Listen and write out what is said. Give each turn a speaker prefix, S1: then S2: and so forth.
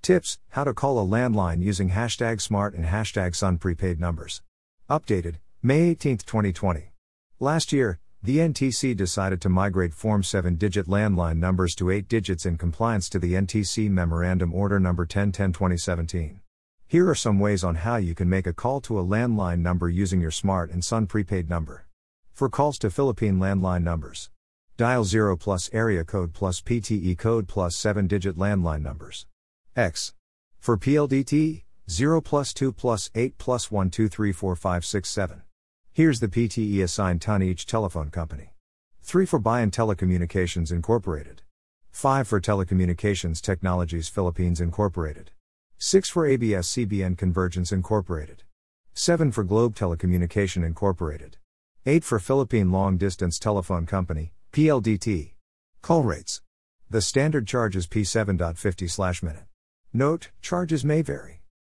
S1: Tips: How to call a landline using #smart and #sun prepaid numbers. Updated, May 18, 2020. Last year, the NTC decided to migrate Form 7-digit landline numbers to 8 digits in compliance to the NTC Memorandum Order No. 1010/2017. Here are some ways on how you can make a call to a landline number using your Smart and Sun prepaid number. For calls to Philippine landline numbers, dial 0 plus area code plus PTE code plus 7-digit landline numbers. X. For PLDT, 0 plus 2 plus 8 plus 1 2 3 4 5 6 7. Here's the PTE assigned to each telephone company. 3 for Bayan Telecommunications Incorporated. 5 for Telecommunications Technologies Philippines Incorporated. 6 for ABS-CBN Convergence Incorporated. 7 for Globe Telecommunication Incorporated. 8 for Philippine Long Distance Telephone Company, PLDT. Call rates. The standard charge is P7.50/minute. Note, charges may vary.